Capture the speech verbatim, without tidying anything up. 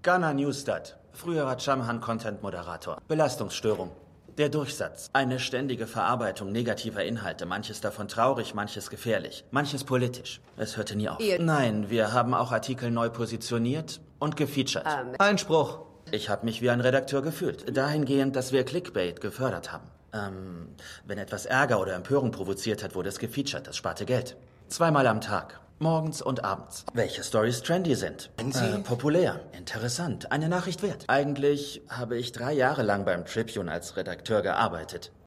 Ghana Newstat. Früherer Chamhan-Content-Moderator. Belastungsstörung. Der Durchsatz. Eine ständige Verarbeitung negativer Inhalte. Manches davon traurig, manches gefährlich. Manches politisch. Es hörte nie auf. Ihr Nein, wir haben auch Artikel neu positioniert und gefeatured. Ähm. Einspruch. Ich habe mich wie ein Redakteur gefühlt. Dahingehend, dass wir Clickbait gefördert haben. Ähm, wenn etwas Ärger oder Empörung provoziert hat, wurde es gefeatured. Das sparte Geld. Zweimal am Tag. Morgens und abends. Welche Stories trendy sind. Äh, populär. Interessant. Eine Nachricht wert. Eigentlich habe ich drei Jahre lang beim Tribune als Redakteur gearbeitet.